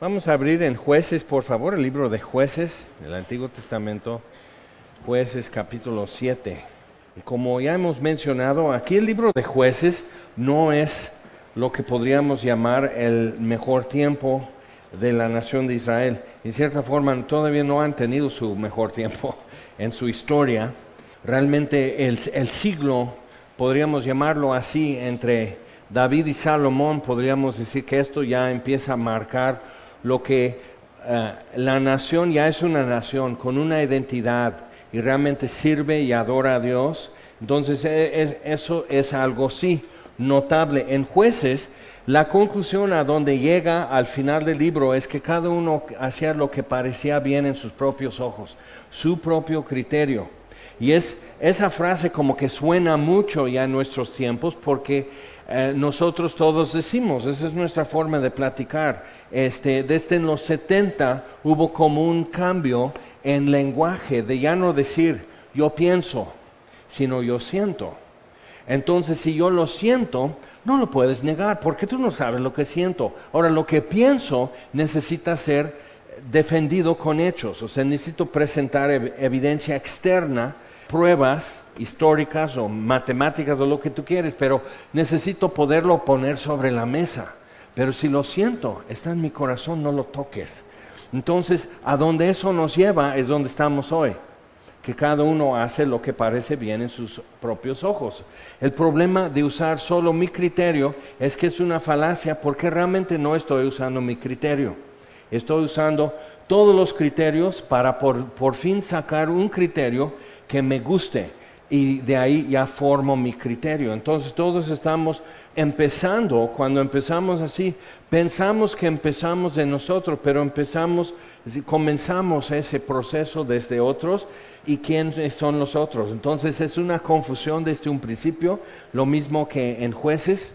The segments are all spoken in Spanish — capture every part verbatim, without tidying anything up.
Vamos a abrir en Jueces, por favor, el libro de Jueces, el Antiguo Testamento, Jueces capítulo siete. Y como ya hemos mencionado, aquí el libro de Jueces no es lo que podríamos llamar el mejor tiempo de la nación de Israel. En cierta forma, todavía no han tenido su mejor tiempo en su historia. Realmente el, el siglo, podríamos llamarlo así, entre David y Salomón, podríamos decir que esto ya empieza a marcar lo que uh, la nación ya es una nación con una identidad y realmente sirve y adora a Dios. Entonces es, eso es algo sí notable. En Jueces, la conclusión a donde llega al final del libro es que cada uno hacía lo que parecía bien en sus propios ojos, su propio criterio. Y es esa frase como que suena mucho ya en nuestros tiempos porque eh, nosotros todos decimos, esa es nuestra forma de platicar. Este, desde los setenta hubo como un cambio en lenguaje de ya no decir yo pienso, sino yo siento. Entonces si yo lo siento, no lo puedes negar porque tú no sabes lo que siento. Ahora lo que pienso necesita ser defendido con hechos, o sea, necesito presentar ev- evidencia externa, pruebas históricas o matemáticas o lo que tú quieres, pero necesito poderlo poner sobre la mesa. Pero si lo siento, está en mi corazón, no lo toques. Entonces, a donde eso nos lleva es donde estamos hoy, que cada uno hace lo que parece bien en sus propios ojos. El problema de usar solo mi criterio es que es una falacia porque realmente no estoy usando mi criterio. Estoy usando todos los criterios para por, por fin sacar un criterio que me guste y de ahí ya formo mi criterio. Entonces todos estamos empezando, cuando empezamos así, pensamos que empezamos de nosotros, pero empezamos, comenzamos ese proceso desde otros. ¿Y quiénes son los otros? Entonces es una confusión desde un principio, lo mismo que en Jueces.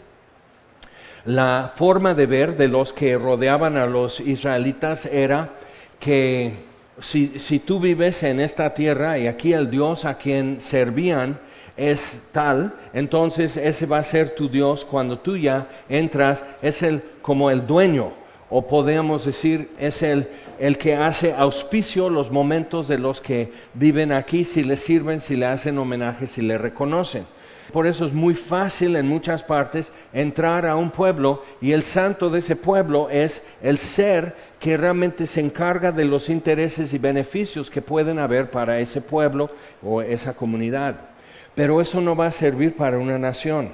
La forma de ver de los que rodeaban a los israelitas era que si, si tú vives en esta tierra y aquí el Dios a quien servían es tal, entonces ese va a ser tu Dios cuando tú ya entras, es el como el dueño, o podemos decir es el, el que hace auspicio los momentos de los que viven aquí, si le sirven, si le hacen homenaje, si le reconocen. Por eso es muy fácil en muchas partes entrar a un pueblo y el santo de ese pueblo es el ser que realmente se encarga de los intereses y beneficios que pueden haber para ese pueblo o esa comunidad. Pero eso no va a servir para una nación,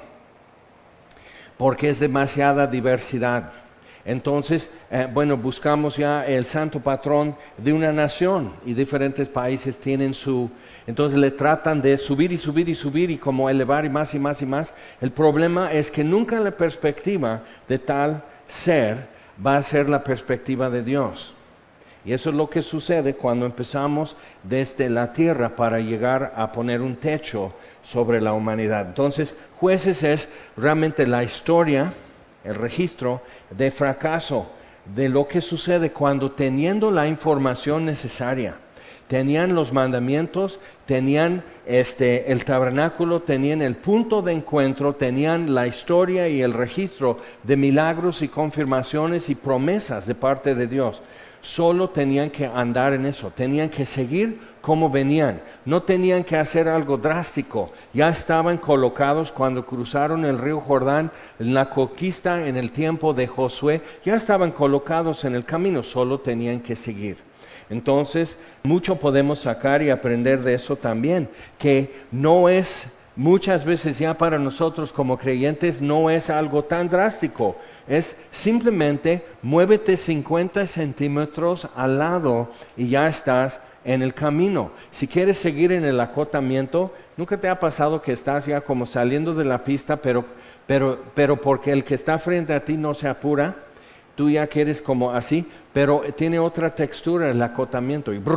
porque es demasiada diversidad. Entonces, eh, bueno, buscamos ya el santo patrón de una nación y diferentes países tienen su... Entonces le tratan de subir y subir y subir y como elevar y más y más y más. El problema es que nunca la perspectiva de tal ser va a ser la perspectiva de Dios. Y eso es lo que sucede cuando empezamos desde la tierra para llegar a poner un techo sobre la humanidad. Entonces, Jueces es realmente la historia, el registro de fracaso, de lo que sucede cuando teniendo la información necesaria, tenían los mandamientos, tenían este, el tabernáculo, tenían el punto de encuentro, tenían la historia y el registro de milagros y confirmaciones y promesas de parte de Dios. Solo tenían que andar en eso, tenían que seguir como venían, no tenían que hacer algo drástico, ya estaban colocados cuando cruzaron el río Jordán, en la conquista en el tiempo de Josué, ya estaban colocados en el camino, solo tenían que seguir. Entonces, mucho podemos sacar y aprender de eso también, que no es... Muchas veces ya para nosotros como creyentes no es algo tan drástico, es simplemente muévete cincuenta centímetros al lado y ya estás en el camino. Si quieres seguir en el acotamiento, ¿nunca te ha pasado que estás ya como saliendo de la pista, pero, pero, pero porque el que está frente a ti no se apura? Tú ya quieres como así, pero tiene otra textura el acotamiento y,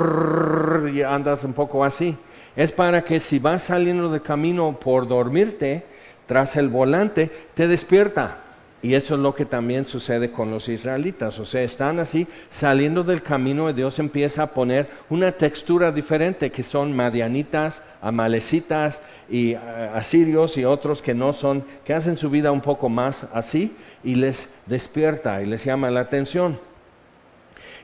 brrr, y andas un poco así. Es para que si vas saliendo del camino por dormirte, tras el volante, te despierta. Y eso es lo que también sucede con los israelitas. O sea, están así saliendo del camino y Dios empieza a poner una textura diferente, que son madianitas, amalecitas y uh, asirios y otros que no son, que hacen su vida un poco más así y les despierta y les llama la atención.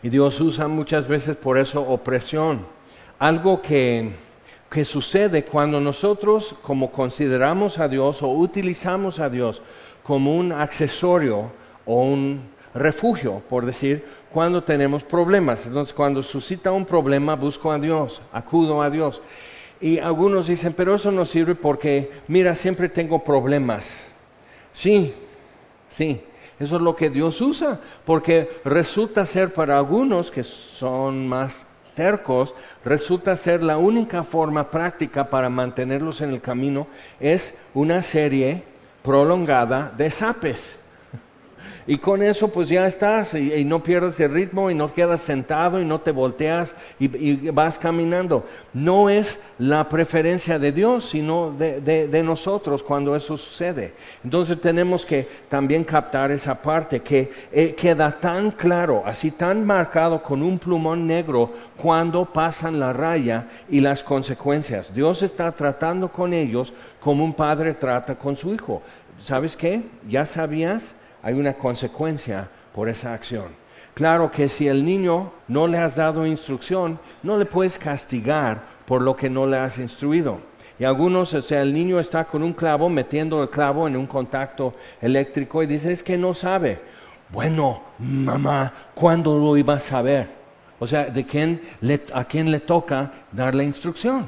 Y Dios usa muchas veces por eso opresión. Algo que, que sucede cuando nosotros como consideramos a Dios o utilizamos a Dios como un accesorio o un refugio, por decir, cuando tenemos problemas. Entonces, cuando suscita un problema, busco a Dios, acudo a Dios. Y algunos dicen, pero eso no sirve porque, mira, siempre tengo problemas. Sí, sí, eso es lo que Dios usa, porque resulta ser para algunos que son más tercos, resulta ser la única forma práctica para mantenerlos en el camino, es una serie prolongada de zapes. Y con eso pues ya estás y, y no pierdes el ritmo y no quedas sentado y no te volteas y, y vas caminando. No es la preferencia de Dios, sino de, de, de nosotros cuando eso sucede. Entonces tenemos que también captar esa parte que eh, queda tan claro, así tan marcado con un plumón negro cuando pasan la raya y las consecuencias. Dios está tratando con ellos como un padre trata con su hijo. ¿Sabes qué? ¿Ya sabías? Hay una consecuencia por esa acción. Claro que si el niño no le has dado instrucción, no le puedes castigar por lo que no le has instruido. Y algunos, o sea, el niño está con un clavo, metiendo el clavo en un contacto eléctrico y dice, es que no sabe. Bueno, mamá, ¿cuándo lo iba a saber? O sea, ¿de quién le, a quién le toca dar la instrucción?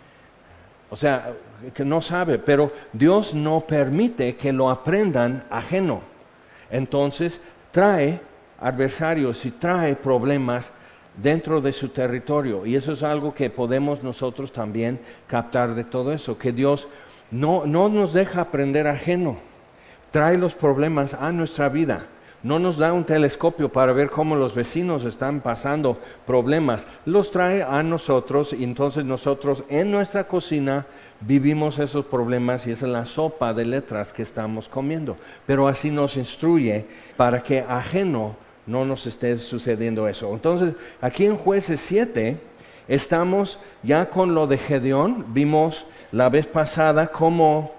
O sea, que no sabe, pero Dios no permite que lo aprendan ajeno. Entonces trae adversarios y trae problemas dentro de su territorio. Y eso es algo que podemos nosotros también captar de todo eso, que Dios no, no nos deja aprender ajeno, trae los problemas a nuestra vida. No nos da un telescopio para ver cómo los vecinos están pasando problemas, los trae a nosotros y entonces nosotros en nuestra cocina vivimos esos problemas y esa es la sopa de letras que estamos comiendo. Pero así nos instruye para que ajeno no nos esté sucediendo eso. Entonces, aquí en Jueces siete estamos ya con lo de Gedeón. Vimos la vez pasada cómo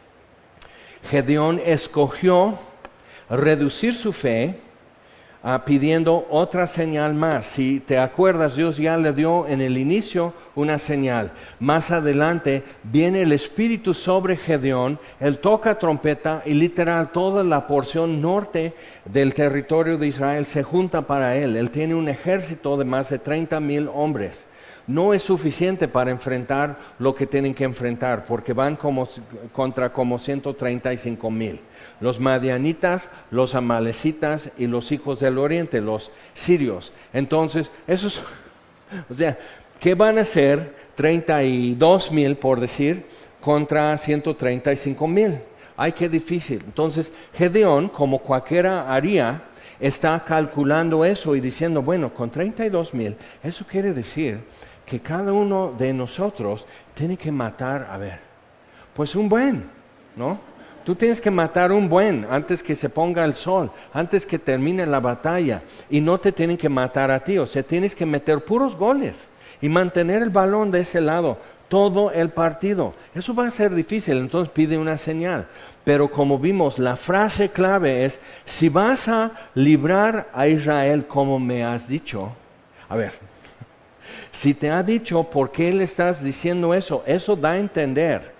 Gedeón escogió reducir su fe uh, pidiendo otra señal más. Si te acuerdas, Dios ya le dio en el inicio una señal. Más adelante viene el Espíritu sobre Gedeón, él toca trompeta y literal toda la porción norte del territorio de Israel se junta para él. Él tiene un ejército de más de treinta mil hombres. No es suficiente para enfrentar lo que tienen que enfrentar, porque van como, contra como ciento treinta y cinco mil. Los madianitas, los amalecitas y los hijos del oriente, los sirios. Entonces, esos, o sea, ¿qué van a hacer treinta y dos mil, por decir, contra ciento treinta y cinco mil? Ay, qué difícil. Entonces, Gedeón, como cualquiera haría, está calculando eso y diciendo, bueno, con treinta y dos mil, eso quiere decir que cada uno de nosotros tiene que matar, a ver, pues un buen, ¿no? Tú tienes que matar un buen antes que se ponga el sol, antes que termine la batalla, y no te tienen que matar a ti, o sea, tienes que meter puros goles y mantener el balón de ese lado todo el partido. Eso va a ser difícil, entonces pide una señal. Pero como vimos, la frase clave es, si vas a librar a Israel como me has dicho, a ver, si te ha dicho por qué le estás diciendo eso, eso da a entender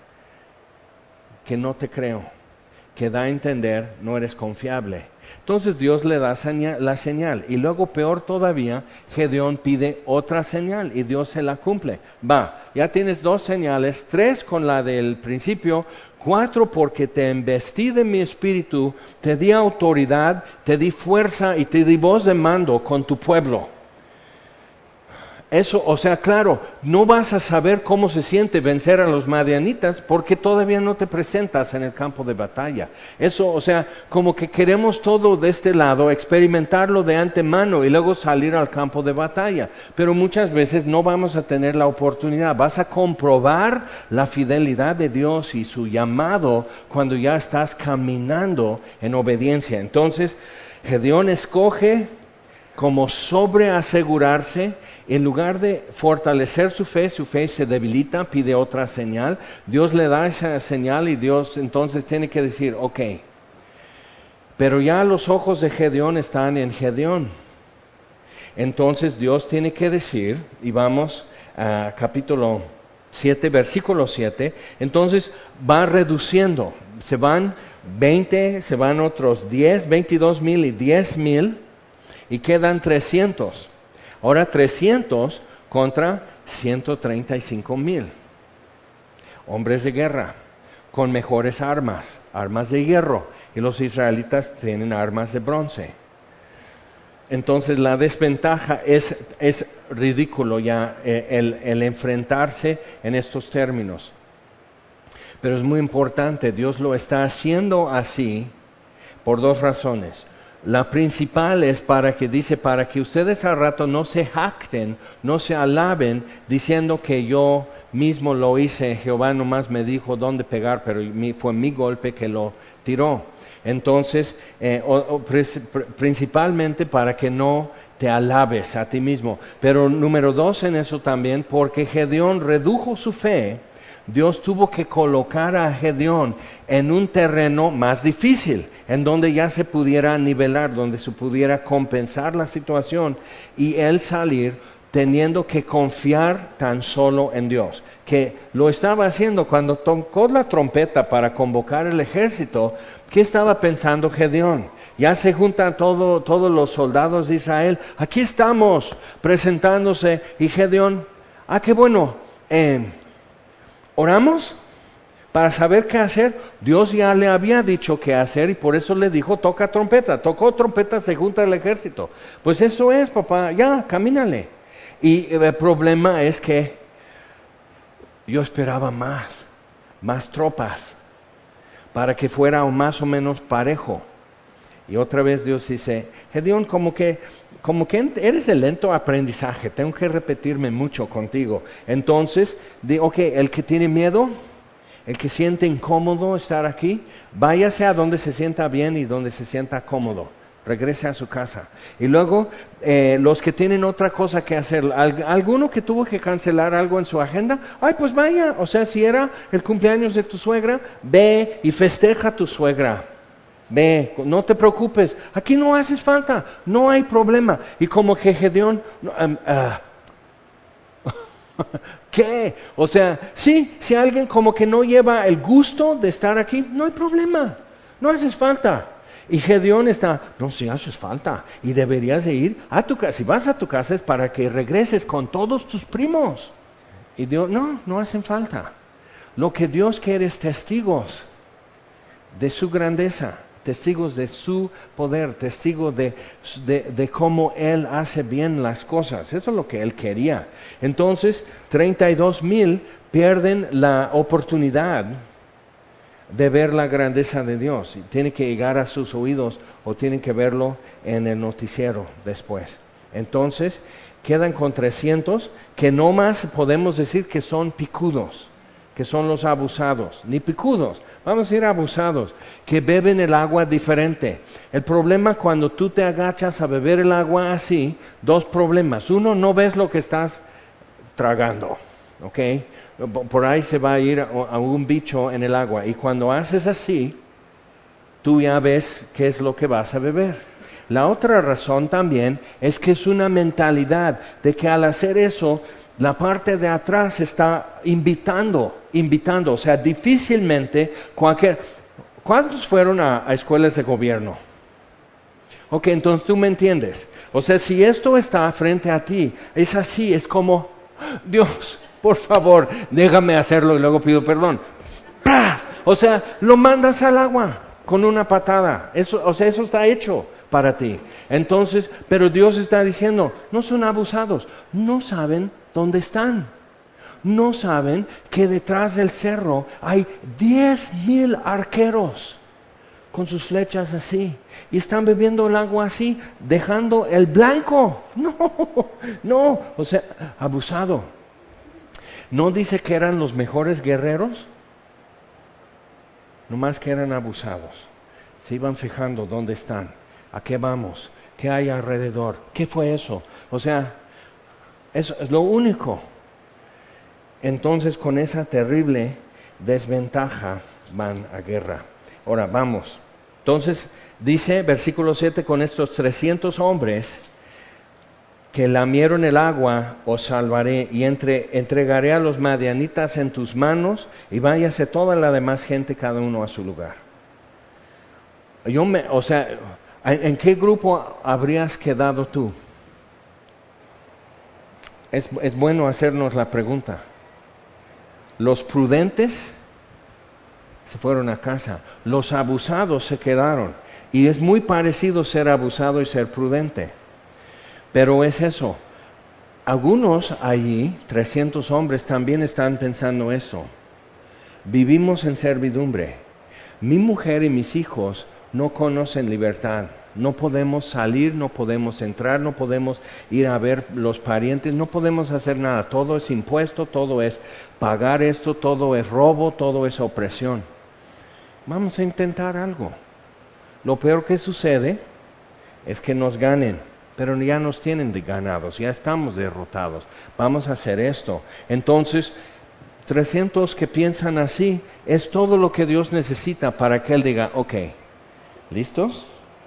que no te creo, que da a entender no eres confiable. Entonces Dios le da señal, la señal, y luego peor todavía, Gedeón pide otra señal y Dios se la cumple. Va, ya tienes dos señales, tres con la del principio, cuatro porque te embestí de mi espíritu, te di autoridad, te di fuerza y te di voz de mando con tu pueblo. Eso, o sea, claro, no vas a saber cómo se siente vencer a los madianitas porque todavía no te presentas en el campo de batalla. Eso, o sea, como que queremos todo de este lado, experimentarlo de antemano y luego salir al campo de batalla. Pero muchas veces no vamos a tener la oportunidad. Vas a comprobar la fidelidad de Dios y su llamado cuando ya estás caminando en obediencia. Entonces, Gedeón escoge como sobreasegurarse. En lugar de fortalecer su fe, su fe se debilita, pide otra señal. Dios le da esa señal y Dios entonces tiene que decir, ok, pero ya los ojos de Gedeón están en Gedeón. Entonces Dios tiene que decir, y vamos a capítulo siete, versículo siete, entonces va reduciendo, se van veinte, se van otros diez, veintidós mil y diez mil, y quedan trescientos. Ahora trescientos contra ciento treinta y cinco mil. Hombres de guerra, con mejores armas, armas de hierro, y los israelitas tienen armas de bronce. Entonces la desventaja es, es ridículo ya eh, el, el enfrentarse en estos términos. Pero es muy importante, Dios lo está haciendo así por dos razones. La principal es para que dice, para que ustedes al rato no se jacten, no se alaben, diciendo que yo mismo lo hice, Jehová nomás me dijo dónde pegar, pero mi, fue mi golpe que lo tiró. Entonces, eh, o, o, principalmente para que no te alabes a ti mismo. Pero número dos en eso también, porque Gedeón redujo su fe, Dios tuvo que colocar a Gedeón en un terreno más difícil, en donde ya se pudiera nivelar, donde se pudiera compensar la situación y él salir teniendo que confiar tan solo en Dios, que lo estaba haciendo cuando tocó la trompeta para convocar el ejército. ¿Qué estaba pensando Gedeón? Ya se juntan todo, todos los soldados de Israel, aquí estamos presentándose, y Gedeón, ah, qué bueno, eh, ¿oramos? Para saber qué hacer. Dios ya le había dicho qué hacer y por eso le dijo, toca trompeta. Tocó trompeta, se junta el ejército. Pues eso es, papá, ya, camínale. Y el problema es que yo esperaba más, más tropas, para que fuera más o menos parejo. Y otra vez Dios dice, Gedeón, como que, como que eres de lento aprendizaje, tengo que repetirme mucho contigo. Entonces, di, ok, el que tiene miedo, el que siente incómodo estar aquí, váyase a donde se sienta bien y donde se sienta cómodo. Regrese a su casa. Y luego, eh, los que tienen otra cosa que hacer, alguno que tuvo que cancelar algo en su agenda, ay, pues vaya, o sea, si era el cumpleaños de tu suegra, ve y festeja a tu suegra. Ve, no te preocupes, aquí no haces falta, no hay problema. Y como que Gedeón, um, uh, ¿qué? O sea, sí, si alguien como que no lleva el gusto de estar aquí, no hay problema, no haces falta. Y Gedeón está, no, si haces falta, y deberías de ir a tu casa. Si vas a tu casa es para que regreses con todos tus primos. Y Dios, no, no hacen falta. Lo que Dios quiere es testigos de su grandeza, testigos de su poder, testigos de, de, de cómo Él hace bien las cosas. Eso es lo que Él quería. Entonces, treinta y dos mil pierden la oportunidad de ver la grandeza de Dios. Tiene que llegar a sus oídos o tienen que verlo en el noticiero después. Entonces, quedan con trescientos que no más podemos decir que son picudos, que son los abusados, ni picudos, vamos a decir abusados, que beben el agua diferente. El problema cuando tú te agachas a beber el agua así, dos problemas. Uno, no ves lo que estás tragando, ¿ok? Por ahí se va a ir a un bicho en el agua. Y cuando haces así, tú ya ves qué es lo que vas a beber. La otra razón también es que es una mentalidad de que al hacer eso, la parte de atrás está invitando, invitando. O sea, difícilmente cualquier... ¿Cuántos fueron a, a escuelas de gobierno? Ok, entonces tú me entiendes. O sea, si esto está frente a ti, es así, es como, Dios, por favor, déjame hacerlo y luego pido perdón. ¡Pras! O sea, lo mandas al agua con una patada. Eso, o sea, eso está hecho para ti. Entonces, pero Dios está diciendo, no son abusados, no saben dónde están. No saben que detrás del cerro hay diez mil arqueros con sus flechas así. Y están bebiendo el agua así, dejando el blanco. No, no, o sea, abusado. ¿No dice que eran los mejores guerreros? Nomás que eran abusados. Se iban fijando dónde están, a qué vamos, qué hay alrededor, qué fue eso. O sea, eso es lo único. Entonces con esa terrible desventaja van a guerra. Ahora vamos. Entonces dice versículo siete, con estos trescientos hombres que lamieron el agua, os salvaré, y entre, entregaré a los madianitas en tus manos, y váyase toda la demás gente, cada uno a su lugar. Yo me, o sea, ¿en qué grupo habrías quedado tú? Es, es bueno hacernos la pregunta. Los prudentes se fueron a casa, los abusados se quedaron, y es muy parecido ser abusado y ser prudente. Pero es eso. Algunos allí, trescientos hombres, también están pensando eso. Vivimos en servidumbre. Mi mujer y mis hijos no conocen libertad. No podemos salir, no podemos entrar, no podemos ir a ver los parientes, no podemos hacer nada. Todo es impuesto, todo es pagar esto, todo es robo, todo es opresión. Vamos a intentar algo. Lo peor que sucede es que nos ganen. Pero ya nos tienen de ganados, ya estamos derrotados. Vamos a hacer esto. Entonces, trescientos que piensan así, es todo lo que Dios necesita para que Él diga, ok, ¿listos?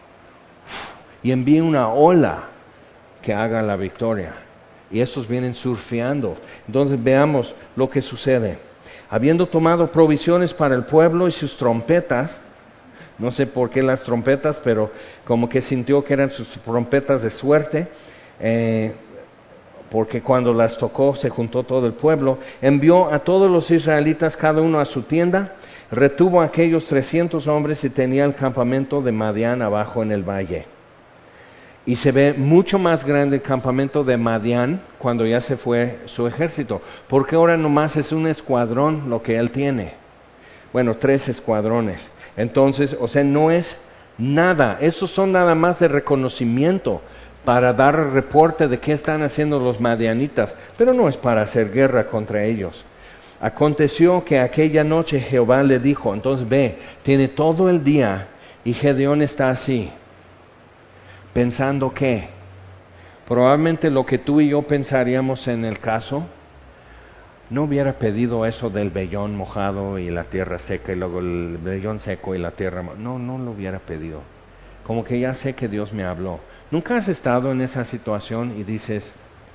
Y envíe una ola que haga la victoria. Y estos vienen surfeando. Entonces veamos lo que sucede. Habiendo tomado provisiones para el pueblo y sus trompetas, no sé por qué las trompetas, pero como que sintió que eran sus trompetas de suerte, eh, porque cuando las tocó se juntó todo el pueblo. Envió a todos los israelitas cada uno a su tienda, retuvo a aquellos trescientos hombres y tenía el campamento de Madián abajo en el valle. Y se ve mucho más grande el campamento de Madián cuando ya se fue su ejército, porque ahora nomás es un escuadrón lo que él tiene. Bueno, tres escuadrones. Entonces, o sea, no es nada. Esos son nada más de reconocimiento para dar reporte de qué están haciendo los madianitas, pero no es para hacer guerra contra ellos. Aconteció que aquella noche Jehová le dijo, entonces ve, tiene todo el día y Gedeón está así, pensando que probablemente lo que tú y yo pensaríamos en el caso, no hubiera pedido eso del vellón mojado y la tierra seca y luego el vellón seco y la tierra mojada. No, no lo hubiera pedido. Como que ya sé que Dios me habló. ¿Nunca has estado en esa situación y dices,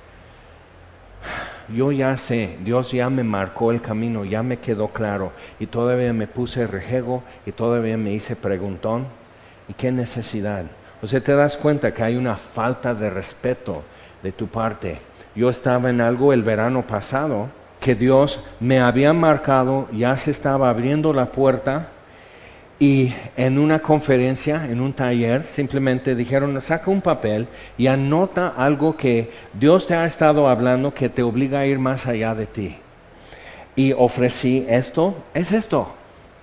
yo ya sé, Dios ya me marcó el camino, ya me quedó claro y todavía me puse rejego y todavía me hice preguntón? ¿Y qué necesidad? O sea, te das cuenta que hay una falta de respeto de tu parte. Yo estaba en algo el verano pasado que Dios me había marcado, ya se estaba abriendo la puerta y en una conferencia, en un taller, simplemente dijeron, saca un papel y anota algo que Dios te ha estado hablando que te obliga a ir más allá de ti. Y ofrecí esto, es esto.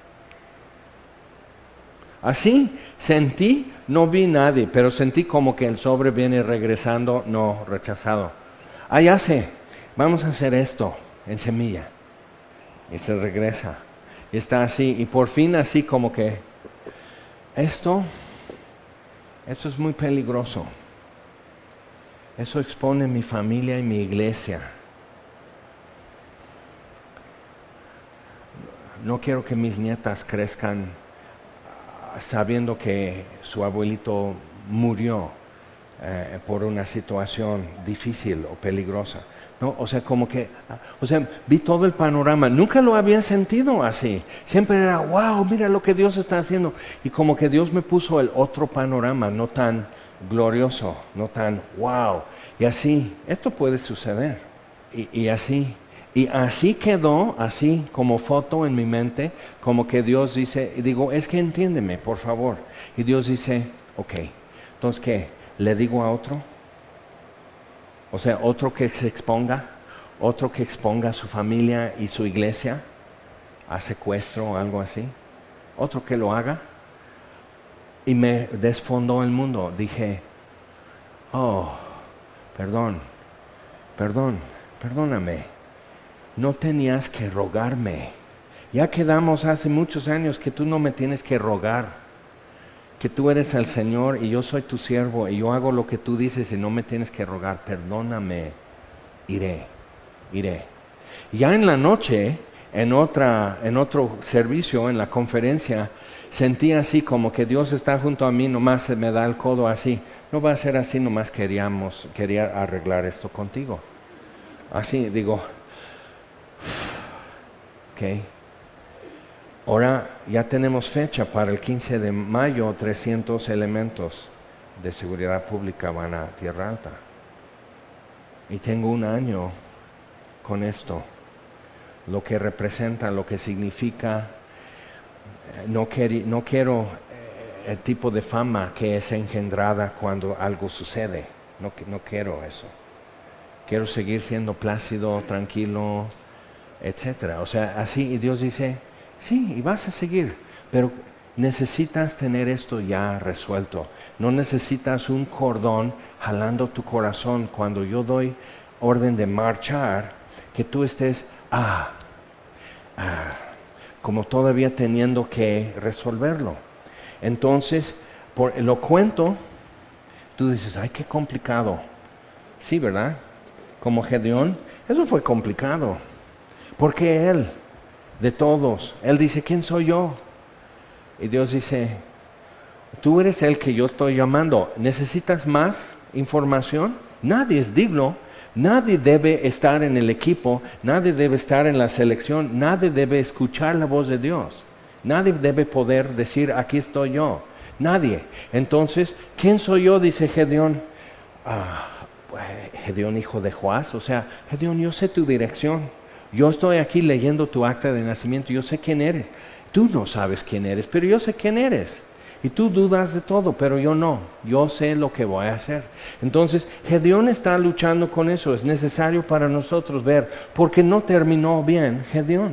Así sentí, no vi nadie, pero sentí como que el sobre viene regresando, no rechazado. Ah, ya sé, vamos a hacer esto en semilla. Y se regresa. Y está así, y por fin así como que, esto, esto es muy peligroso. Eso expone mi familia y mi iglesia. No quiero que mis nietas crezcan sabiendo que su abuelito murió eh, por una situación difícil o peligrosa. No, o sea, como que, o sea, vi todo el panorama, nunca lo había sentido así, siempre era, wow, mira lo que Dios está haciendo, y como que Dios me puso el otro panorama, no tan glorioso, no tan wow, y así, esto puede suceder, y, y así, y así quedó, así como foto en mi mente, como que Dios dice, y digo, es que entiéndeme, por favor, y Dios dice, ok, entonces, ¿qué? ¿Le digo a otro? O sea, otro que se exponga, otro que exponga a su familia y su iglesia a secuestro o algo así, otro que lo haga. Y me desfondó el mundo. Dije, oh, perdón, perdón, perdóname. No tenías que rogarme. Ya quedamos hace muchos años que tú no me tienes que rogar. Que tú eres el Señor y yo soy tu siervo y yo hago lo que tú dices y no me tienes que rogar, perdóname, iré, iré. Ya en la noche, en otra, en otro servicio, en la conferencia, sentí así como que Dios está junto a mí, nomás se me da el codo así, no va a ser así, nomás queríamos, quería arreglar esto contigo. Así digo, ok. Ahora ya tenemos fecha para el quince de mayo, trescientos elementos de seguridad pública van a Tierra Alta. Y tengo un año con esto, lo que representa, lo que significa. No, queri, no quiero eh, el tipo de fama que es engendrada cuando algo sucede. No, no quiero eso. Quiero seguir siendo plácido, tranquilo, etcétera. O sea, así, y Dios dice, sí, y vas a seguir, pero necesitas tener esto ya resuelto. No necesitas un cordón jalando tu corazón cuando yo doy orden de marchar, que tú estés, ah, ah, como todavía teniendo que resolverlo. Entonces, por, lo cuento, tú dices, ay, qué complicado. Sí, ¿verdad? Como Gedeón, eso fue complicado. Porque él, de todos, él dice, ¿quién soy yo? Y Dios dice, tú eres el que yo estoy llamando. ¿Necesitas más información? Nadie es digno. Nadie debe estar en el equipo, nadie debe estar en la selección, nadie debe escuchar la voz de Dios. Nadie debe poder decir, aquí estoy yo. Nadie. Entonces, ¿quién soy yo? Dice Gedeón. Ah, Gedeón, hijo de Joás. O sea, Gedeón, yo sé tu dirección. Yo estoy aquí leyendo tu acta de nacimiento. Yo sé quién eres. Tú no sabes quién eres, pero yo sé quién eres. Y tú dudas de todo, pero yo no. Yo sé lo que voy a hacer. Entonces, Gedeón está luchando con eso. Es necesario para nosotros ver, porque no terminó bien Gedeón.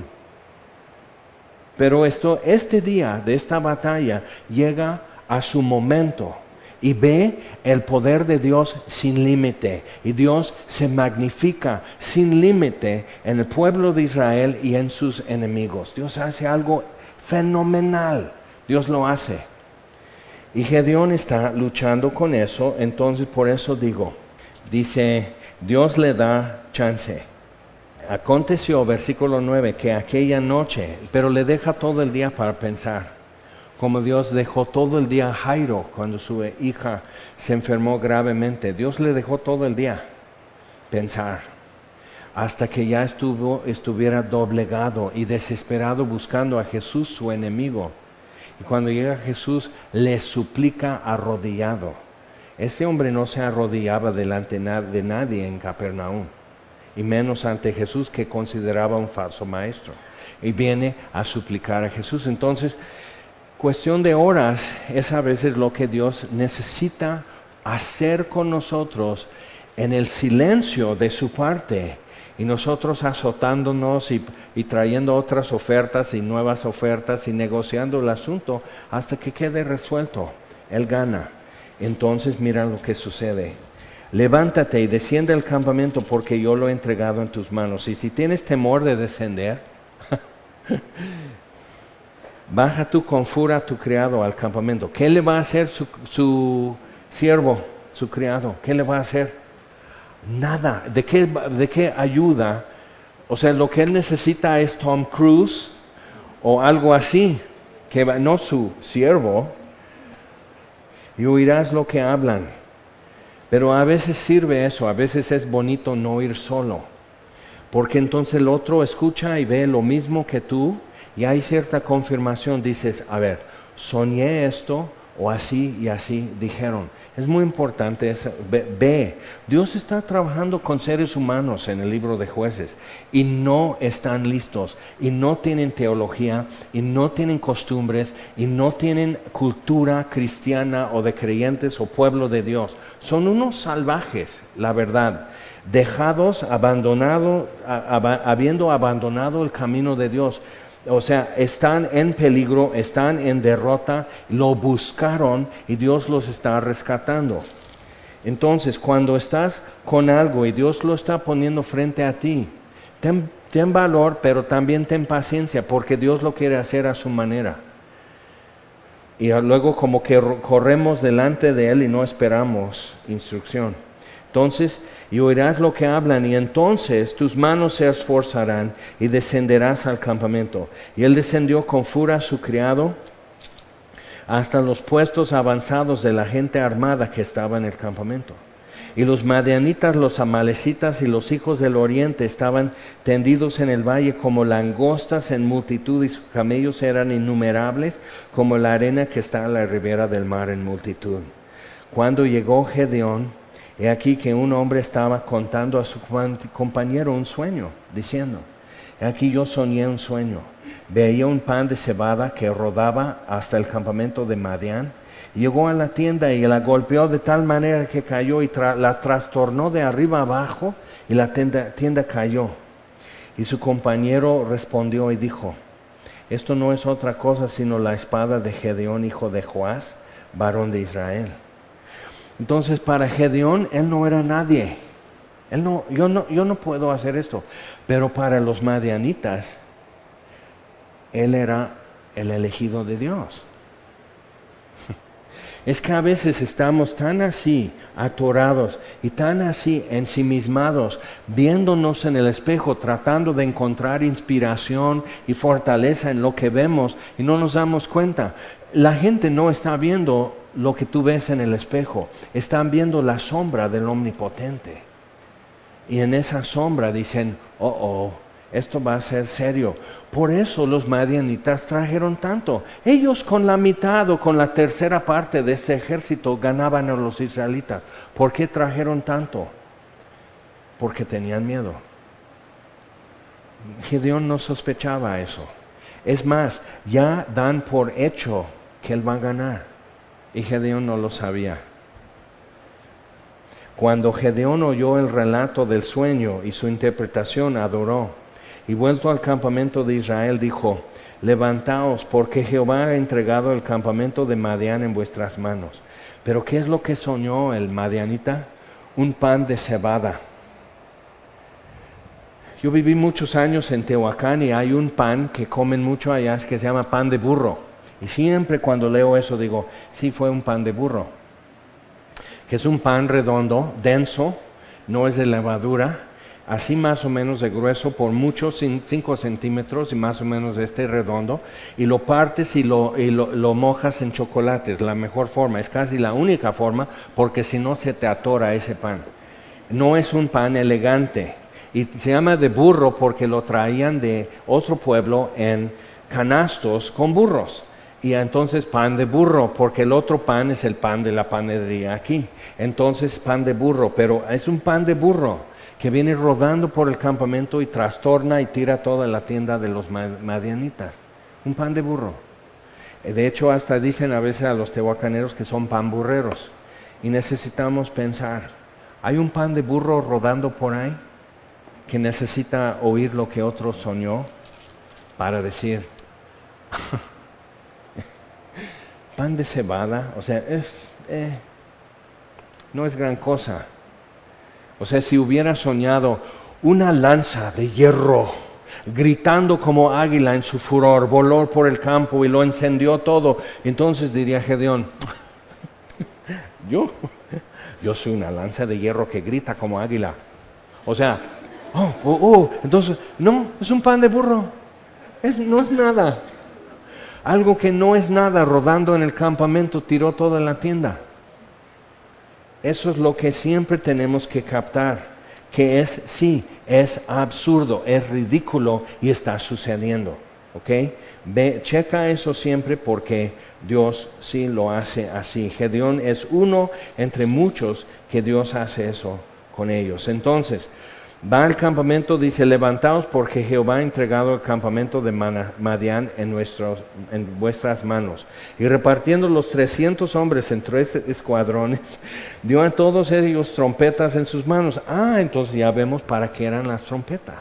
Pero esto, este día de esta batalla llega a su momento y ve el poder de Dios sin límite. Y Dios se magnifica sin límite en el pueblo de Israel y en sus enemigos. Dios hace algo fenomenal. Dios lo hace. Y Gedeón está luchando con eso, entonces por eso digo, dice, Dios le da chance. Aconteció, versículo nueve, que aquella noche, pero le deja todo el día para pensar, como Dios dejó todo el día a Jairo cuando su hija se enfermó gravemente. Dios le dejó todo el día pensar, hasta que ya estuvo, estuviera doblegado y desesperado buscando a Jesús, su enemigo. Y cuando llega Jesús, le suplica arrodillado. Este hombre no se arrodillaba delante de nadie en Capernaum, y menos ante Jesús, que consideraba un falso maestro. Y viene a suplicar a Jesús. Entonces, cuestión de horas es a veces lo que Dios necesita hacer con nosotros en el silencio de su parte. Y nosotros azotándonos y, y trayendo otras ofertas y nuevas ofertas y negociando el asunto hasta que quede resuelto. Él gana. Entonces mira lo que sucede. Levántate y desciende al campamento, porque yo lo he entregado en tus manos. Y si tienes temor de descender, baja tú con furia a tu criado al campamento. ¿Qué le va a hacer su, su siervo, su criado? ¿Qué le va a hacer? Nada. ¿De qué, de qué ayuda? O sea, lo que él necesita es Tom Cruise o algo así, que va, no su siervo. Y oirás lo que hablan. Pero a veces sirve eso, a veces es bonito no ir solo, porque entonces el otro escucha y ve lo mismo que tú y hay cierta confirmación. Dices, a ver, soñé esto o así y así dijeron. Es muy importante eso. Ve, ve, Dios está trabajando con seres humanos en el libro de Jueces y no están listos y no tienen teología y no tienen costumbres y no tienen cultura cristiana o de creyentes o pueblo de Dios. Son unos salvajes, la verdad, dejados, abandonados, habiendo abandonado el camino de Dios. O sea, están en peligro, están en derrota, lo buscaron y Dios los está rescatando. Entonces, cuando estás con algo y Dios lo está poniendo frente a ti, ten, ten valor, pero también ten paciencia, porque Dios lo quiere hacer a su manera. Y luego como que corremos delante de Él y no esperamos instrucción. Entonces, y oirás lo que hablan, y entonces tus manos se esforzarán y descenderás al campamento. Y él descendió con furia a su criado, hasta los puestos avanzados de la gente armada que estaba en el campamento. Y los madianitas, los amalecitas y los hijos del oriente estaban tendidos en el valle como langostas en multitud, y sus camellos eran innumerables como la arena que está a la ribera del mar en multitud. Cuando llegó Gedeón, he aquí que un hombre estaba contando a su compañero un sueño, diciendo: he aquí yo soñé un sueño. Veía un pan de cebada que rodaba hasta el campamento de Madián. Llegó a la tienda y la golpeó de tal manera que cayó y tra- la trastornó de arriba abajo, y la tienda, tienda cayó. Y su compañero respondió y dijo: esto no es otra cosa sino la espada de Gedeón, hijo de Joás, varón de Israel. Entonces, para Gedeón, él no era nadie. Él no, yo no, yo no puedo hacer esto. Pero para los madianitas, él era el elegido de Dios. Es que a veces estamos tan así, atorados y tan así ensimismados, viéndonos en el espejo, tratando de encontrar inspiración y fortaleza en lo que vemos, y no nos damos cuenta. La gente no está viendo lo que tú ves en el espejo, están viendo la sombra del Omnipotente. Y en esa sombra dicen: oh, oh, esto va a ser serio. Por eso los madianitas trajeron tanto. Ellos con la mitad o con la tercera parte de ese ejército ganaban a los israelitas. ¿Por qué trajeron tanto? Porque tenían miedo. Gedeón no sospechaba eso. Es más, ya dan por hecho que él va a ganar. Y Gedeón no lo sabía. Cuando Gedeón oyó el relato del sueño y su interpretación, adoró. Y vuelto al campamento de Israel, dijo: levantaos, porque Jehová ha entregado el campamento de Madián en vuestras manos. Pero ¿qué es lo que soñó el madianita? Un pan de cebada. Yo viví muchos años en Tehuacán y hay un pan que comen mucho allá que se llama pan de burro. Y siempre cuando leo eso digo: sí, fue un pan de burro. Que es un pan redondo, denso, no es de levadura, así más o menos de grueso, por muchos cinco centímetros y más o menos de este redondo, y lo partes y, lo, y lo, lo mojas en chocolate. Es la mejor forma, es casi la única forma, porque si no se te atora ese pan. No es un pan elegante, y se llama de burro porque lo traían de otro pueblo en canastos con burros. Y entonces pan de burro, porque el otro pan es el pan de la panadería aquí. Entonces pan de burro, pero es un pan de burro que viene rodando por el campamento y trastorna y tira toda la tienda de los madianitas. Un pan de burro. De hecho, hasta dicen a veces a los tehuacaneros que son panburreros. Y necesitamos pensar, ¿hay un pan de burro rodando por ahí que necesita oír lo que otro soñó para decir... pan de cebada? O sea, es, eh, no es gran cosa. O sea, si hubiera soñado una lanza de hierro, gritando como águila en su furor, voló por el campo y lo encendió todo, entonces diría Gedeón: yo, yo soy una lanza de hierro que grita como águila. O sea, oh, oh, oh, entonces, no, es un pan de burro, es, no es nada. Algo que no es nada, rodando en el campamento, tiró toda la tienda. Eso es lo que siempre tenemos que captar, que es, sí, es absurdo, es ridículo y está sucediendo, ¿ok? Ve, checa eso siempre, porque Dios sí lo hace así. Gedeón es uno entre muchos que Dios hace eso con ellos. Entonces, va al campamento, dice: levantaos, porque Jehová ha entregado el campamento de Madián en, nuestros, en vuestras manos. Y repartiendo los trescientos hombres en tres escuadrones, dio a todos ellos trompetas en sus manos. Ah, entonces ya vemos para qué eran las trompetas.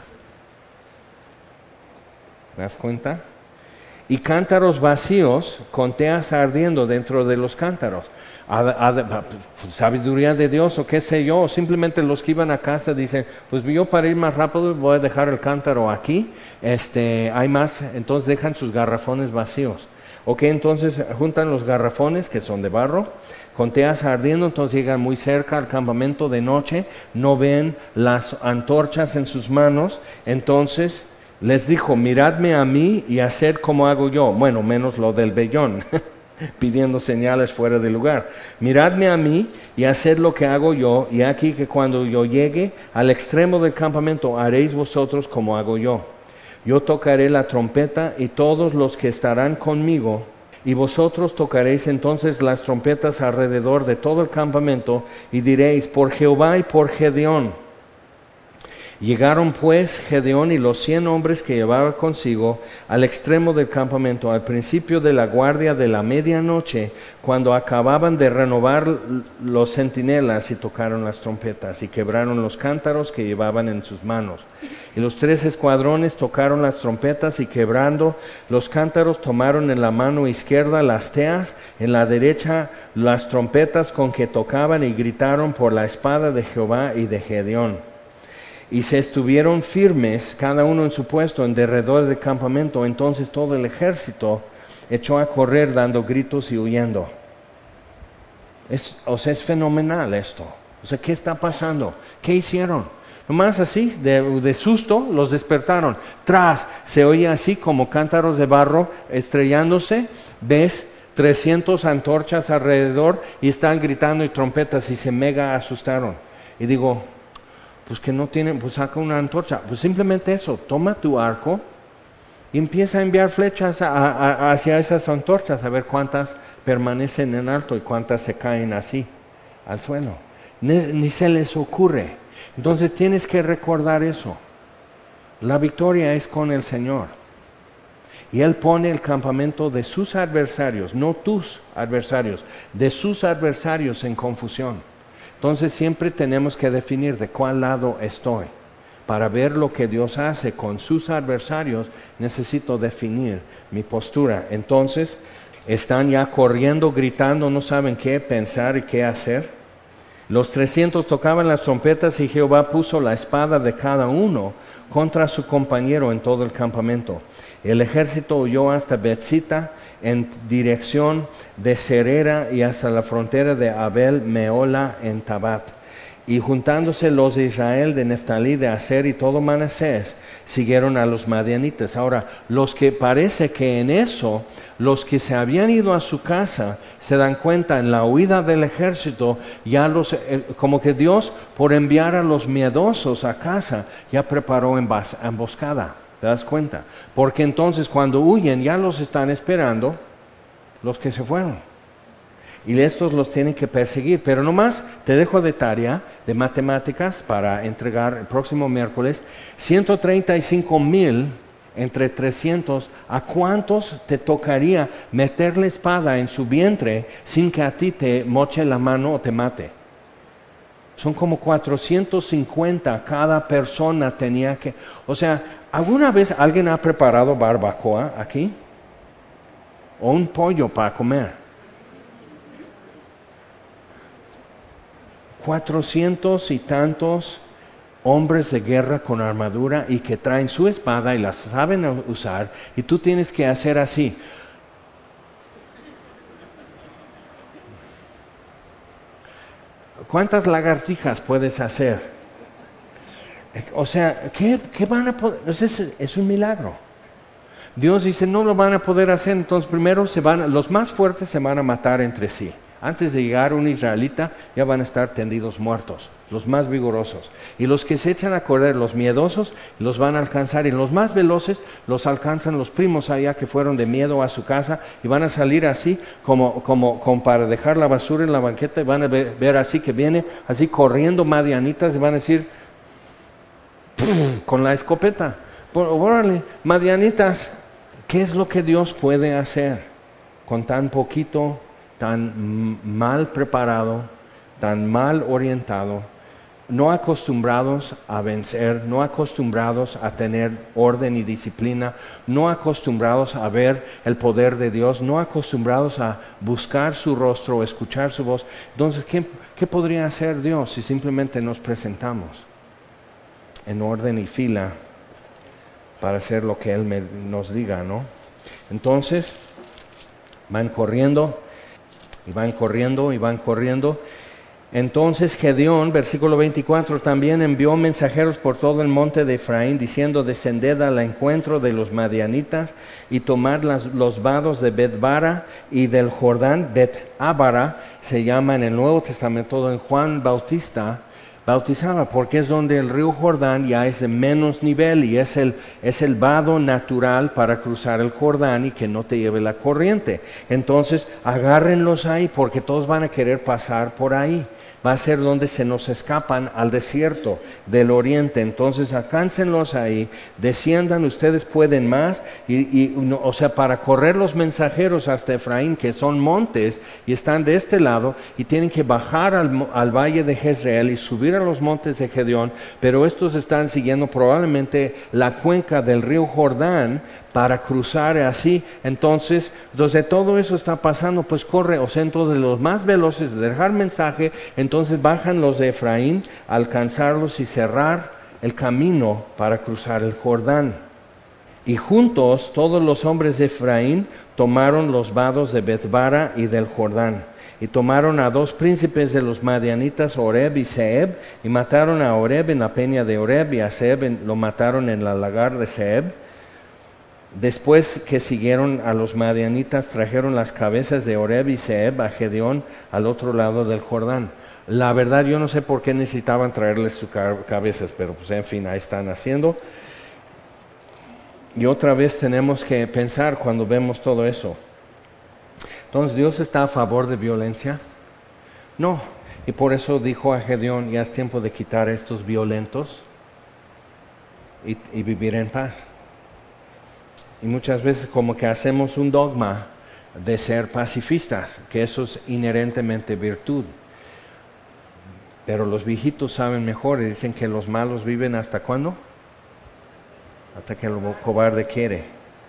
¿Te das cuenta? Y cántaros vacíos con teas ardiendo dentro de los cántaros. A, a, a, sabiduría de Dios o qué sé yo, simplemente los que iban a casa dicen: pues yo para ir más rápido voy a dejar el cántaro aquí, este, hay más, entonces dejan sus garrafones vacíos. Ok, entonces juntan los garrafones que son de barro, con teas ardiendo, entonces llegan muy cerca al campamento de noche, no ven las antorchas en sus manos, entonces les dijo: miradme a mí y haced como hago yo, bueno, menos lo del vellón. pidiendo señales fuera de lugar. Miradme a mí y haced lo que hago yo, y aquí que cuando yo llegue al extremo del campamento haréis vosotros como hago yo. Yo tocaré la trompeta y todos los que estarán conmigo, y vosotros tocaréis entonces las trompetas alrededor de todo el campamento, y diréis, por Jehová y por Gedeón. Llegaron pues Gedeón y los cien hombres que llevaba consigo al extremo del campamento, al principio de la guardia de la medianoche, cuando acababan de renovar los centinelas, y tocaron las trompetas, y quebraron los cántaros que llevaban en sus manos. Y los tres escuadrones tocaron las trompetas, y quebrando los cántaros tomaron en la mano izquierda las teas, en la derecha las trompetas con que tocaban, y gritaron por la espada de Jehová y de Gedeón. Y se estuvieron firmes, cada uno en su puesto, en derredor del campamento. Entonces todo el ejército echó a correr dando gritos y huyendo. Es, o sea, es fenomenal esto. O sea, ¿qué está pasando? ¿Qué hicieron? Nomás así, de, de susto, los despertaron. Tras, se oye así como cántaros de barro estrellándose. Ves trescientas antorchas alrededor y están gritando y trompetas, y se mega asustaron. Y digo, pues que no tienen, pues saca una antorcha. Pues simplemente eso, toma tu arco y empieza a enviar flechas a, a, hacia esas antorchas, a ver cuántas permanecen en alto y cuántas se caen así al suelo. Ni, ni se les ocurre. Entonces tienes que recordar eso. La victoria es con el Señor. Y Él pone el campamento de sus adversarios, no tus adversarios, de sus adversarios en confusión. Entonces siempre tenemos que definir de cuál lado estoy. Para ver lo que Dios hace con sus adversarios, necesito definir mi postura. Entonces, están ya corriendo, gritando, no saben qué pensar y qué hacer. Los trescientos tocaban las trompetas, y Jehová puso la espada de cada uno contra su compañero en todo el campamento. El ejército huyó hasta Betzita, en dirección de Serera, y hasta la frontera de Abel Meola en Tabat. Y juntándose los de Israel, de Neftalí, de Aser y todo Manasés, siguieron a los madianitas. Ahora, los que parece que en eso, los que se habían ido a su casa, se dan cuenta en la huida del ejército, ya los, eh, como que Dios, por enviar a los miedosos a casa, ya preparó embas- emboscada. ¿Te das cuenta? Porque entonces cuando huyen ya los están esperando los que se fueron. Y estos los tienen que perseguir. Pero nomás te dejo de tarea de matemáticas para entregar el próximo miércoles. ciento treinta y cinco mil entre trescientos. ¿A cuántos te tocaría meter la espada en su vientre sin que a ti te moche la mano o te mate? Son como cuatrocientos cincuenta cada persona tenía que... O sea, ¿alguna vez alguien ha preparado barbacoa aquí? ¿O un pollo para comer? Cuatrocientos y tantos hombres de guerra con armadura y que traen su espada y la saben usar, y tú tienes que hacer así. ¿Cuántas lagartijas puedes hacer? O sea, ¿qué, qué van a poder? Es, es un milagro. Dios dice, no lo van a poder hacer, entonces primero se van, los más fuertes se van a matar entre sí. Antes de llegar un israelita, ya van a estar tendidos muertos, los más vigorosos. Y los que se echan a correr, los miedosos, los van a alcanzar. Y los más veloces los alcanzan los primos allá que fueron de miedo a su casa, y van a salir así, como, como, como para dejar la basura en la banqueta, y van a ver, ver así que viene, así corriendo madianitas, y van a decir, con la escopeta, órale, madianitas. ¿Qué es lo que Dios puede hacer con tan poquito, tan mal preparado, tan mal orientado, no acostumbrados a vencer, no acostumbrados a tener orden y disciplina, no acostumbrados a ver el poder de Dios, no acostumbrados a buscar su rostro, escuchar su voz? Entonces, ¿qué, qué podría hacer Dios si simplemente nos presentamos en orden y fila para hacer lo que Él me, nos diga, ¿no? Entonces, van corriendo, y van corriendo, y van corriendo. Entonces Gedeón, versículo veinticuatro, también envió mensajeros por todo el monte de Efraín, diciendo, descended al encuentro de los madianitas y tomad las, los vados de Bet-bara y del Jordán. Bet-ábara se llama en el Nuevo Testamento donde Juan Bautista bautizaba, porque es donde el río Jordán ya es de menos nivel y es el, es el vado natural para cruzar el Jordán y que no te lleve la corriente. Entonces agárrenlos ahí porque todos van a querer pasar por ahí. Va a ser donde se nos escapan al desierto del oriente. Entonces alcáncenlos ahí, desciendan, ustedes pueden más, y, y no, o sea, para correr los mensajeros hasta Efraín, que son montes, y están de este lado, y tienen que bajar al, al valle de Jezreel y subir a los montes de Gedeón, pero estos están siguiendo probablemente la cuenca del río Jordán, para cruzar así. Entonces, entonces todo eso está pasando, pues corre, o sea, entonces los más veloces de dejar mensaje, entonces bajan los de Efraín, alcanzarlos y cerrar el camino para cruzar el Jordán. Y juntos todos los hombres de Efraín tomaron los vados de Bet-bara y del Jordán. Y tomaron a dos príncipes de los madianitas, Oreb y Zeeb, y mataron a Oreb en la peña de Oreb, y a Zeeb en, lo mataron en la lagar de Zeeb. Después que siguieron a los madianitas, trajeron las cabezas de Oreb y Zeeb a Gedeón al otro lado del Jordán. La verdad, yo no sé por qué necesitaban traerles sus cabezas, pero pues en fin, ahí están haciendo. Y otra vez tenemos que pensar cuando vemos todo eso. Entonces, ¿Dios está a favor de violencia? No. Y por eso dijo a Gedeón, ya es tiempo de quitar a estos violentos y, y vivir en paz. Y muchas veces como que hacemos un dogma de ser pacifistas, que eso es inherentemente virtud. Pero los viejitos saben mejor y dicen que los malos viven ¿hasta cuándo? Hasta que el cobarde quiere.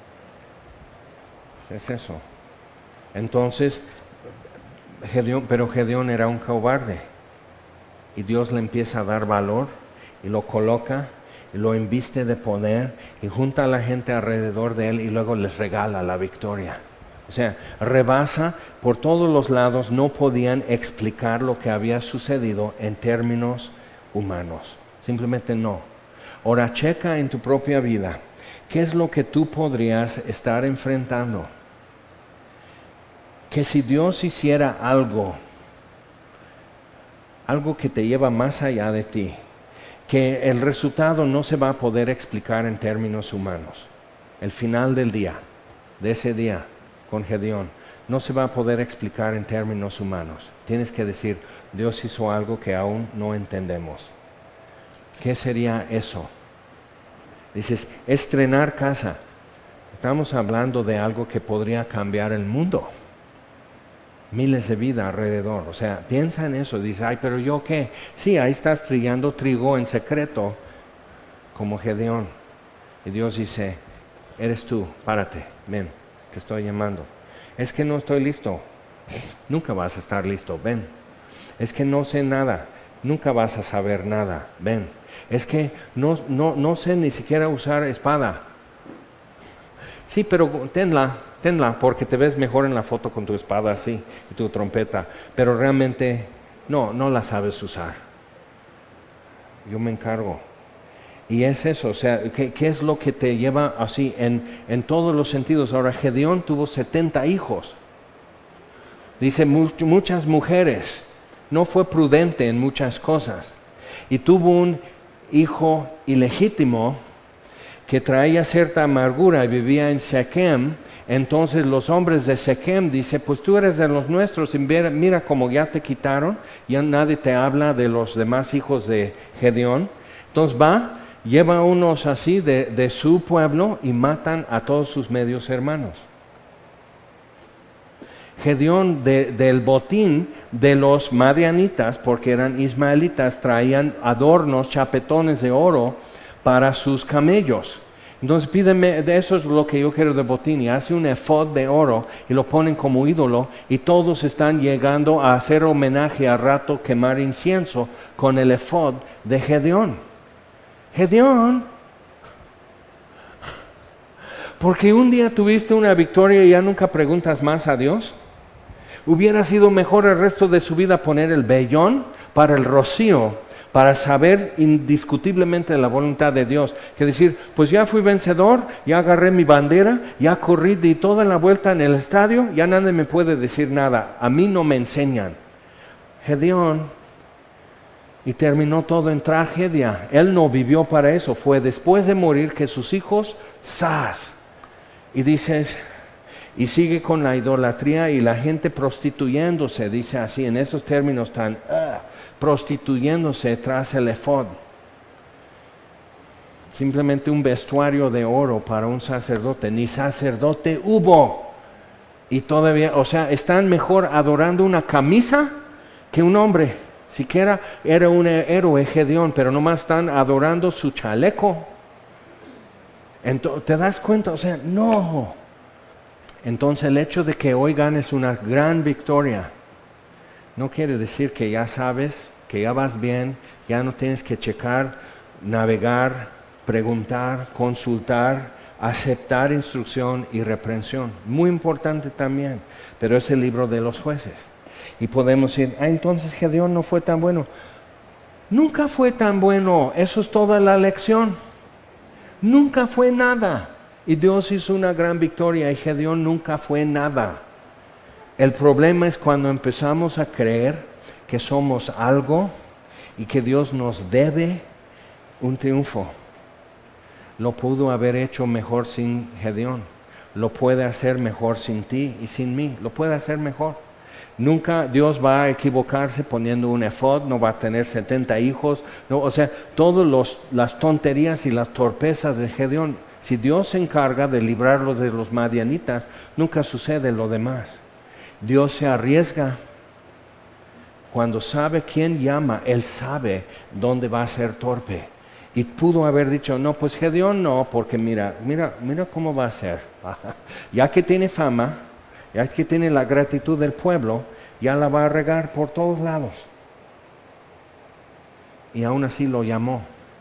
Es eso. Entonces, Gedeón, pero Gedeón era un cobarde. Y Dios le empieza a dar valor y lo coloca y lo inviste de poder y junta a la gente alrededor de él y luego les regala la victoria. O sea, rebasa por todos los lados, no podían explicar lo que había sucedido en términos humanos. Simplemente no. Ahora checa en tu propia vida, ¿qué es lo que tú podrías estar enfrentando? Que si Dios hiciera algo, algo que te lleva más allá de ti, que el resultado no se va a poder explicar en términos humanos. El final del día, de ese día con Gedeón, no se va a poder explicar en términos humanos. Tienes que decir, Dios hizo algo que aún no entendemos. ¿Qué sería eso? Dices, estrenar casa. Estamos hablando de algo que podría cambiar el mundo. Miles de vidas alrededor, o sea, piensa en eso, dice, ay, pero yo qué, sí, ahí estás trillando trigo en secreto, como Gedeón, y Dios dice, eres tú, párate, ven, te estoy llamando, es que no estoy listo, nunca vas a estar listo, ven, es que no sé nada, nunca vas a saber nada, ven, es que no, no, no sé ni siquiera usar espada, sí, pero tenla, tenla, porque te ves mejor en la foto con tu espada así, y tu trompeta, pero realmente no, no la sabes usar. Yo me encargo. Y es eso, o sea, ¿qué, qué es lo que te lleva así en, en todos los sentidos? Ahora, Gedeón tuvo setenta hijos. Dice much, muchas mujeres, no fue prudente en muchas cosas. Y tuvo un hijo ilegítimo que traía cierta amargura y vivía en Shechem. Entonces los hombres de Shechem dicen, pues tú eres de los nuestros y mira, mira cómo ya te quitaron, ya nadie te habla de los demás hijos de Gedeón. Entonces va, lleva unos así de, de su pueblo y matan a todos sus medios hermanos. Gedeón de, del botín de los madianitas, porque eran ismaelitas, traían adornos, chapetones de oro para sus camellos. Entonces pídeme, de eso es lo que yo quiero de botín, y hace un efod de oro y lo ponen como ídolo y todos están llegando a hacer homenaje a rato, quemar incienso con el efod de Gedeón. Gedeón, porque un día tuviste una victoria y ya nunca preguntas más a Dios. Hubiera sido mejor el resto de su vida poner el vellón para el rocío, para saber indiscutiblemente la voluntad de Dios, que decir, pues ya fui vencedor, ya agarré mi bandera, ya corrí, di toda la vuelta en el estadio, ya nadie me puede decir nada, a mí no me enseñan. Gedeón, y terminó todo en tragedia. Él no vivió para eso, fue después de morir que sus hijos, ¡zas! Y dices, y sigue con la idolatría y la gente prostituyéndose, dice así, en esos términos tan... Uh, prostituyéndose tras el efod. Simplemente un vestuario de oro para un sacerdote. Ni sacerdote hubo. Y todavía, o sea, están mejor adorando una camisa que un hombre. Siquiera era un héroe Gedeón, pero nomás están adorando su chaleco. Entonces, ¿te das cuenta? O sea, no. Entonces el hecho de que hoy ganes una gran victoria no quiere decir que ya sabes, que ya vas bien, ya no tienes que checar, navegar, preguntar, consultar, aceptar instrucción y reprensión. Muy importante también, pero es el libro de los jueces. Y podemos decir, ah, entonces Gedeón no fue tan bueno. Nunca fue tan bueno, eso es toda la lección. Nunca fue nada. Y Dios hizo una gran victoria y Gedeón nunca fue nada. El problema es cuando empezamos a creer que somos algo y que Dios nos debe un triunfo. Lo pudo haber hecho mejor sin Gedeón. Lo puede hacer mejor sin ti y sin mí. Lo puede hacer mejor. Nunca Dios va a equivocarse poniendo un efod, no va a tener setenta hijos. No, o sea, todas las tonterías y las torpezas de Gedeón. Si Dios se encarga de librarlos de los madianitas, nunca sucede lo demás. Dios se arriesga cuando sabe quién llama, Él sabe dónde va a ser torpe. Y pudo haber dicho, no, pues Gedeón no, porque mira, mira, mira cómo va a ser. Ya que tiene fama, ya que tiene la gratitud del pueblo, ya la va a regar por todos lados. Y aún así lo llamó.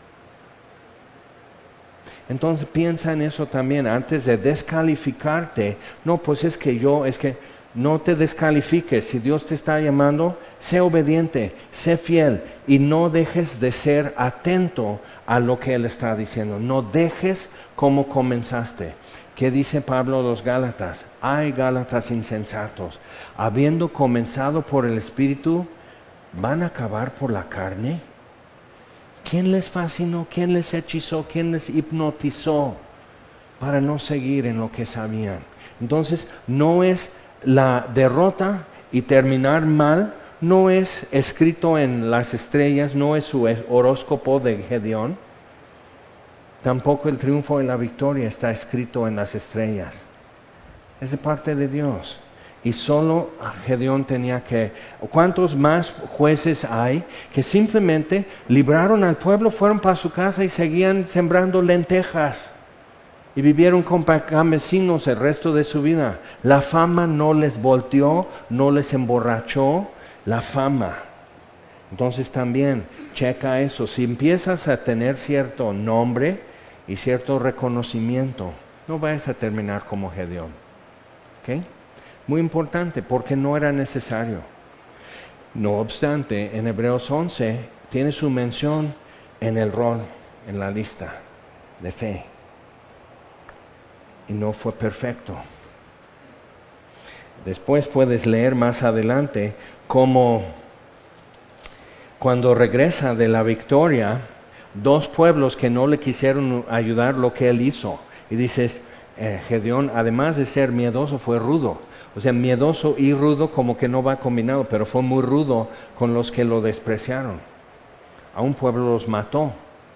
Entonces piensa en eso también, antes de descalificarte. No, pues es que yo, es que... No te descalifiques, si Dios te está llamando, sé obediente, sé fiel y no dejes de ser atento a lo que Él está diciendo. No dejes como comenzaste. ¿Qué dice Pablo a los Gálatas? Ay, Gálatas insensatos, habiendo comenzado por el Espíritu, ¿van a acabar por la carne? ¿Quién les fascinó? ¿Quién les hechizó? ¿Quién les hipnotizó para no seguir en lo que sabían? Entonces, no es... La derrota y terminar mal no es escrito en las estrellas, no es su horóscopo de Gedeón. Tampoco el triunfo y la victoria está escrito en las estrellas. Es de parte de Dios. Y solo Gedeón tenía que... ¿Cuántos más jueces hay que simplemente libraron al pueblo, fueron para su casa y seguían sembrando lentejas? Y vivieron con campesinos el resto de su vida. La fama no les volteó, no les emborrachó, la fama. Entonces también, checa eso. Si empiezas a tener cierto nombre y cierto reconocimiento, no vayas a terminar como Gedeón. ¿Ok? Muy importante, porque no era necesario. No obstante, en Hebreos once, tiene su mención en el rol, en la lista de fe. Y no fue perfecto. Después puedes leer más adelante cómo cuando regresa de la victoria, dos pueblos que no le quisieron ayudar lo que él hizo. Y dices, eh, Gedeón, además de ser miedoso, fue rudo. O sea, miedoso y rudo como que no va combinado, pero fue muy rudo con los que lo despreciaron. A un pueblo los mató.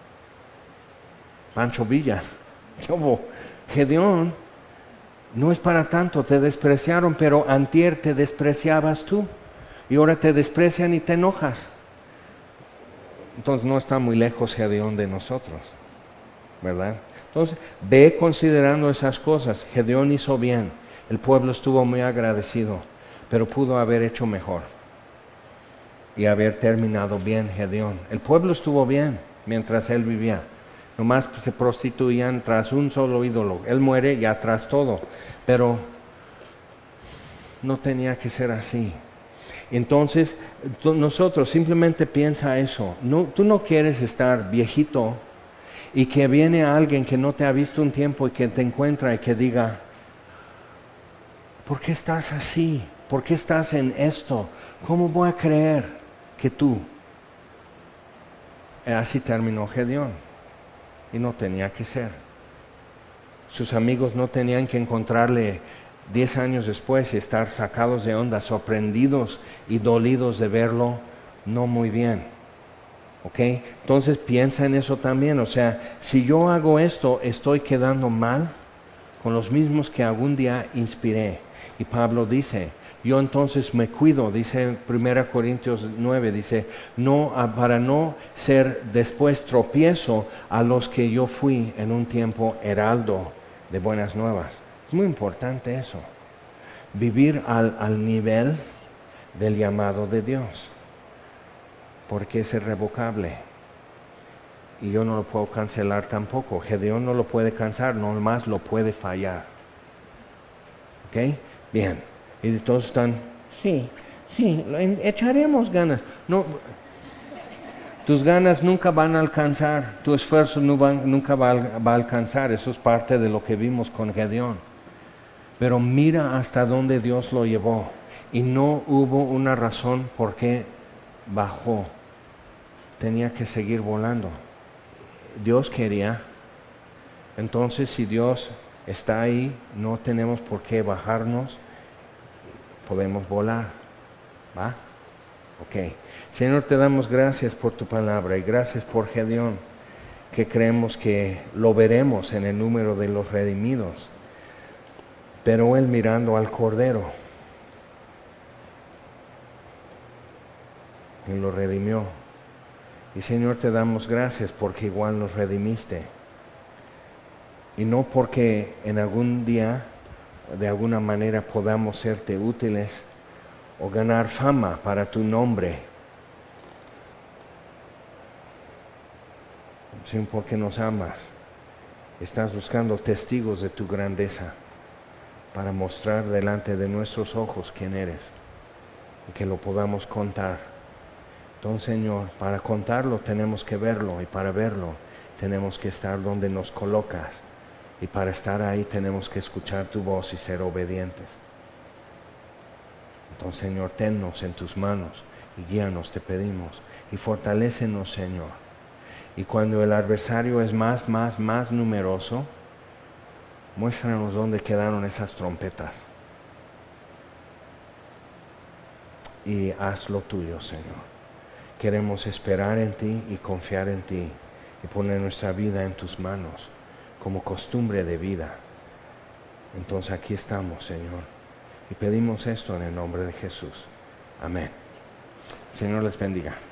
Pancho Villa. ¿Cómo? Gedeón, no es para tanto, te despreciaron, pero antier te despreciabas tú, y ahora te desprecian y te enojas. Entonces no está muy lejos Gedeón de nosotros, ¿verdad? Entonces ve considerando esas cosas. Gedeón hizo bien, el pueblo estuvo muy agradecido, pero pudo haber hecho mejor y haber terminado bien Gedeón. El pueblo estuvo bien mientras él vivía. Nomás se prostituían tras un solo ídolo. Él muere y atrás todo. Pero no tenía que ser así. Entonces, tú, nosotros simplemente piensa eso. No, tú no quieres estar viejito y que viene alguien que no te ha visto un tiempo y que te encuentra y que diga, ¿por qué estás así? ¿Por qué estás en esto? ¿Cómo voy a creer que tú? Así terminó Gedeón y no tenía que ser. Sus amigos no tenían que encontrarle diez años después y estar sacados de onda, sorprendidos y dolidos de verlo no muy bien. ¿Ok? Entonces piensa en eso también. O sea, si yo hago esto, estoy quedando mal con los mismos que algún día inspiré. Y Pablo dice, yo entonces me cuido, dice primera Corintios nueve, dice, no, para no ser después tropiezo a los que yo fui en un tiempo heraldo de buenas nuevas. Es muy importante eso, vivir al, al nivel del llamado de Dios, porque es irrevocable y yo no lo puedo cancelar tampoco. Gedeón no lo puede cansar, nomás lo puede fallar. ¿Ok? Bien. Y todos están, sí, sí, echaremos ganas. No, tus ganas nunca van a alcanzar, tu esfuerzo no va, nunca va, va a alcanzar. Eso es parte de lo que vimos con Gedeón. Pero mira hasta dónde Dios lo llevó. Y no hubo una razón por qué bajó. Tenía que seguir volando. Dios quería. Entonces, si Dios está ahí, no tenemos por qué bajarnos. Podemos volar. ¿Va? Ok. Señor, te damos gracias por tu palabra y gracias por Gedeón, que creemos que lo veremos en el número de los redimidos. Pero él mirando al Cordero y lo redimió. Y Señor, te damos gracias porque igual nos redimiste. Y no porque en algún día, de alguna manera, podamos serte útiles o ganar fama para tu nombre, sino porque nos amas. Estás buscando testigos de tu grandeza para mostrar delante de nuestros ojos quién eres y que lo podamos contar. Entonces, Señor, para contarlo tenemos que verlo, y para verlo tenemos que estar donde nos colocas, y para estar ahí tenemos que escuchar tu voz y ser obedientes. Entonces, Señor, tennos en tus manos y guíanos, te pedimos, y fortalécenos, Señor. Y cuando el adversario es más, más, más numeroso, muéstranos dónde quedaron esas trompetas. Y haz lo tuyo, Señor. Queremos esperar en ti y confiar en ti y poner nuestra vida en tus manos como costumbre de vida. Entonces aquí estamos, Señor, y pedimos esto en el nombre de Jesús. Amén. Señor les bendiga.